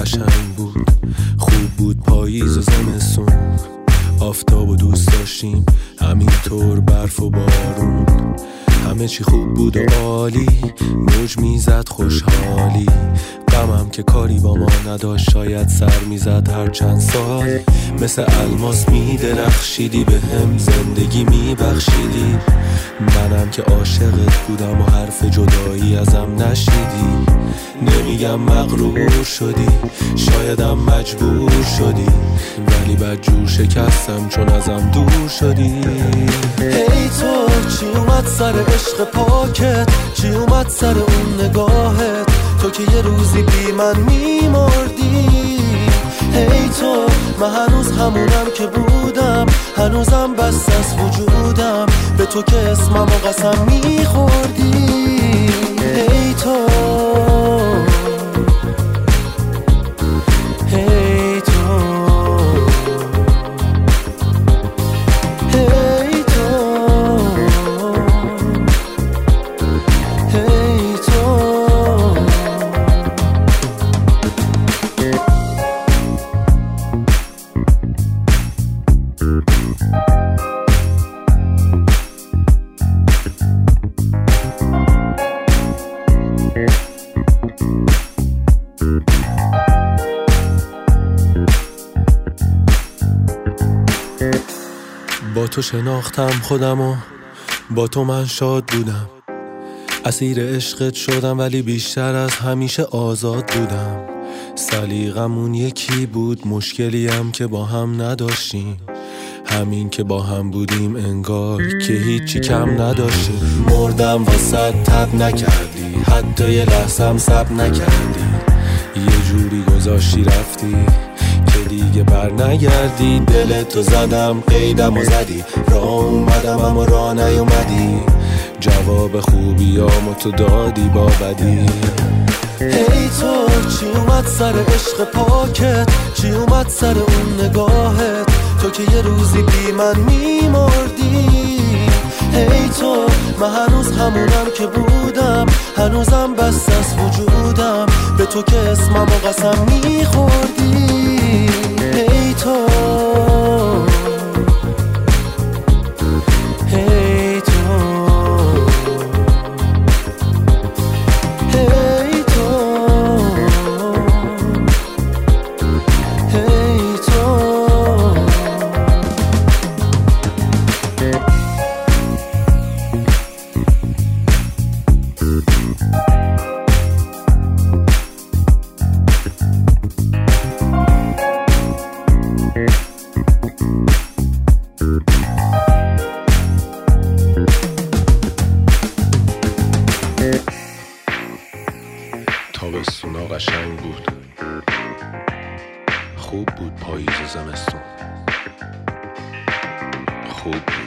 قشنگ بود. خوب بود پاییز و زمستون، آفتاب و دوست داشتیم همینطور، برف و بارون، همه چی خوب بود و عالی. موج میزد خوشحالی، غمم که کاری با ما نداشت، شاید سر میزد هر چند سال. مثل الماس میدرخشیدی، به هم زندگی میبخشیدی. منم که عاشقت بودم و حرف جدایی ازم نشنیدی. نمیگم مغرور شدی، شایدم مجبور شدی، ولی بدجور شکستم چون ازم دور شدی. هی تو چی اومد سر عشق پاکت، چی اومد سر اون نگاهت، تو که یه روزی بی من میمردی. هی تو من هنوز همونم که بودم، هنوزم بس از وجودم، به تو که اسمم و قسم میخوردی. هی تو هی تو هی تو هی تو با تو شناختم خودم و با تو من شاد بودم. اسیر عشقت شدم ولی بیشتر از همیشه آزاد بودم. سلیقمون یکی بود، مشکلی هم که با هم نداشتیم. همین که با هم بودیم انگار که هیچی کم نداشتیم. مردم واسه تب نکردی، حتی یه لحظم سب نکردی. یه جوری گذاشتی رفتی که دیگه بر نگردی. دلتو زدم قیدم و زدی، راه اومدم اما راه نیومدی. جواب خوبیامو تو دادی با بدی. هی تو چی اومد سر عشق پاکت، چی اومد سر اون نگاهت، تو که یه روزی بی من میمردی. هی تو من هنوز همونم که بودم، هنوزم بس از وجودم، به تو که اسمم و قسم میخوردی. هی تو هی تو هی تو هی تو تابستونا قشنگ بود، خوب بود پاییز و زمستون، خوب بود.